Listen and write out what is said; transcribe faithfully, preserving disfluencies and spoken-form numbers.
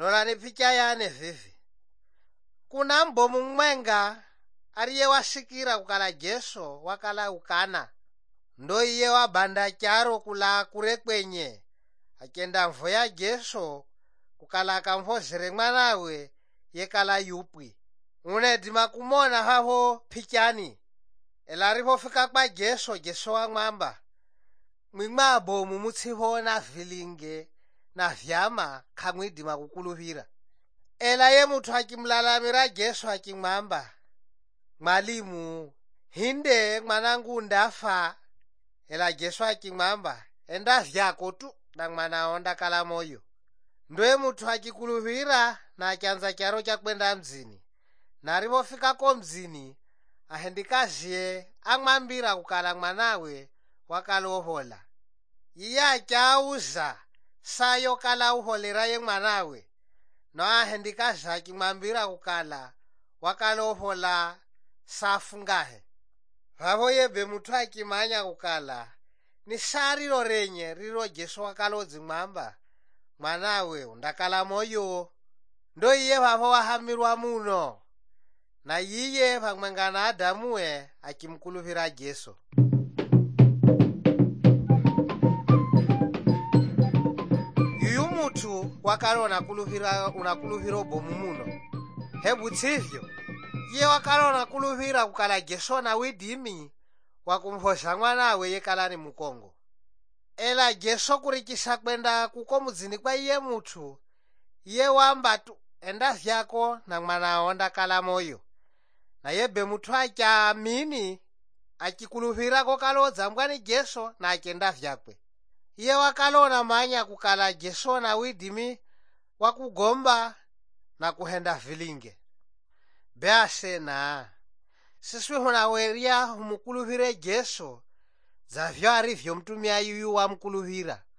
Lolani picha yane vivi. Kuna mbomu mwenga ariye wasikira kukala Jesu wakala ukana. Ndo iye wabanda charo kula kure kwenye. Akenda mvo ya Jesu kukala akamvozere mwanawe yekala yupwi. Unedima kumona haho pichani. Elaripofika kwa Jesu, Jesu wamwamba, mwimwa bomu mutsiho na vilinge na vyama kamwidima kukuluvira. Ela ye mutu akimlalamira Jesu akimwamba, mwalimu, hinde mwanangu ndafa. Ela Jesu akimwamba, enda vyako tu na mwanao ndakala moyo. Ndoye mutu akikuluvira na achanza charo cha kwenda mzini. Na alipofika ko mzini, ahendikaziye amwambira kukala mwanawe wakalohola. Iye achauza sayo kala uholera ye mwanawe. Na ahendikazi akimwambira kukala wakalohola safungahe. Vavo yebe mutu akimanya kukala ni sariro renye riro Jesu wakalodzi mwamba, mwanawe undakala moyo. Ndo iye vavo wahamirwa muno. Na iye pamwenga na Adamuwe akimkuluvira Jesu. Yuyu mutu wakalo unakuluvira unakuluvira bomu muno. Hebu tsivyo. Iye wakalo unakuluvira kukala Jesu na widimi wakumvosha mwanawe yekala ni mukongo. Ela Jesu kurikisa kwenda kuko muzini kwa iye mutu. Iye wamba tu enda vyako na mwanao ndakala moyo. Na yebe mutu achaamini achikuluvira kokalodza mbwani Jesu na akenda vyakwe. Iye wakalona manya kukala Jesu na widimi wakugomba na kuhenda vilinge. Beasena siswi hunaweria humukuluvire Jesu zavyo arivyo mtumia yuyu wa mkuluvira.